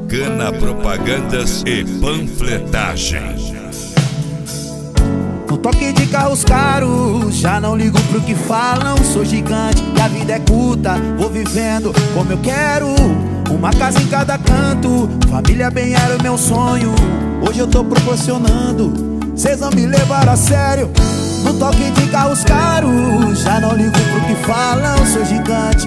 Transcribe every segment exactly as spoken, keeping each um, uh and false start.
Bacana Propagandas e Panfletagem. No toque de carros caros, já não ligo pro que falam. Sou gigante e a vida é curta, vou vivendo como eu quero. Uma casa em cada canto, família bem era o meu sonho. Hoje eu tô proporcionando, cês não me levaram a sério. No toque de carros caros, já não ligo pro que falam. Sou gigante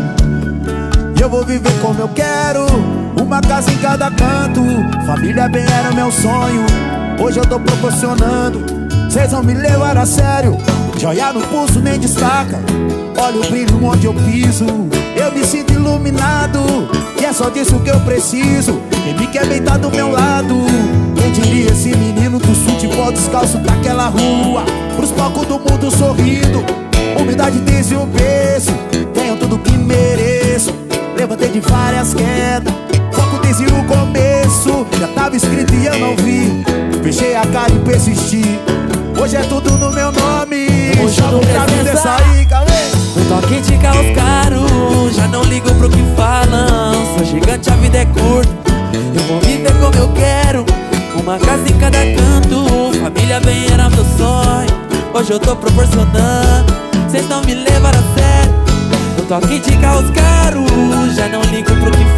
e eu vou viver como eu quero. Uma casa em cada canto, família bem era o meu sonho. Hoje eu tô proporcionando, cês não me levaram a sério. Joia no pulso nem destaca, olha o brilho onde eu piso. Eu me sinto iluminado, e é só disso que eu preciso. Quem me quer bem tá do meu lado. Quem diria esse menino do futebol descalço daquela rua, pros palcos do mundo sorrindo. Humildade desde o berço, tenho tudo que mereço. Levantei de várias quedas, foco desde o começo. Já tava escrito e eu não vi, fechei a cara e persisti. Hoje é tudo no meu nome, hoje eu não quero sair, calma. No toque de carros caros, já não ligo pro que falam. Sou gigante, a vida é curta, eu vou viver como eu quero. Uma casa em cada canto, família bem era meu sonho. Hoje eu tô proporcionando, cês não me levaram a sério. No toque de carros caros, já não ligo pro que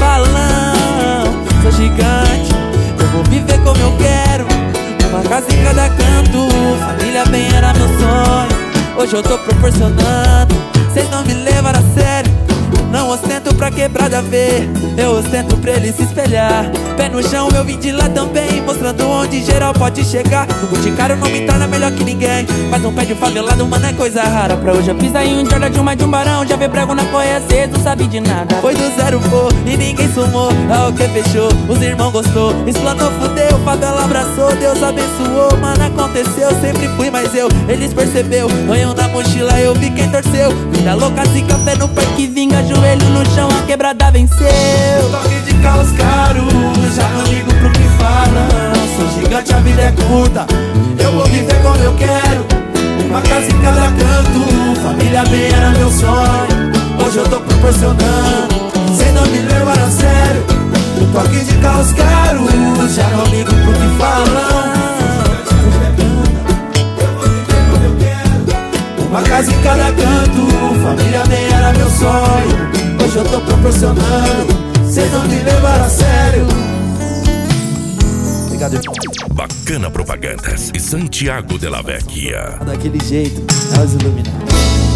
falam. Sou gigante, eu vou viver como eu quero. Uma casa em cada canto, família bem era meu sonho. Hoje eu tô proporcionando, cês não me levaram a sério. Não ostento pra quebrada ver, eu ostento pra ele se espelhar. Pé no chão eu vim de lá também, mostrando onde geral pode chegar. No boticário não me torna melhor que ninguém, mas um pé de favelado, mano, é coisa rara. Pra hoje eu pisa em um Jordan de uma de um barão. Já vê prego na correia, cês não sabe de nada. Foi do zero, pô, e ninguém sumou, é o que fechou, os irmãos gostou. Explanou, fudeu, favela abraçou, Deus abençoou. Mano, aconteceu, sempre fui mais eu. Eles percebeu, ranhão na mochila, eu vi quem torceu. Vida louca, se café no parque, vinga, joelho no chão, a quebrada venceu. Toque de carros caros, já não ligo pro que falam. Sou gigante, a vida é curta, eu vou viver como eu quero. Uma casa em cada canto, família bem era meu sonho. Hoje eu tô proporcionando, cês não me levaram a sério. No toque de carros caros, já não ligo pro que falam. Uma casa em cada canto, família bem era meu sonho. Hoje eu tô proporcionando, cês não me levaram a sério. Obrigado, irmão. Bacana Propagandas e Santiago de la Vecchia. Daquele jeito, nós iluminados.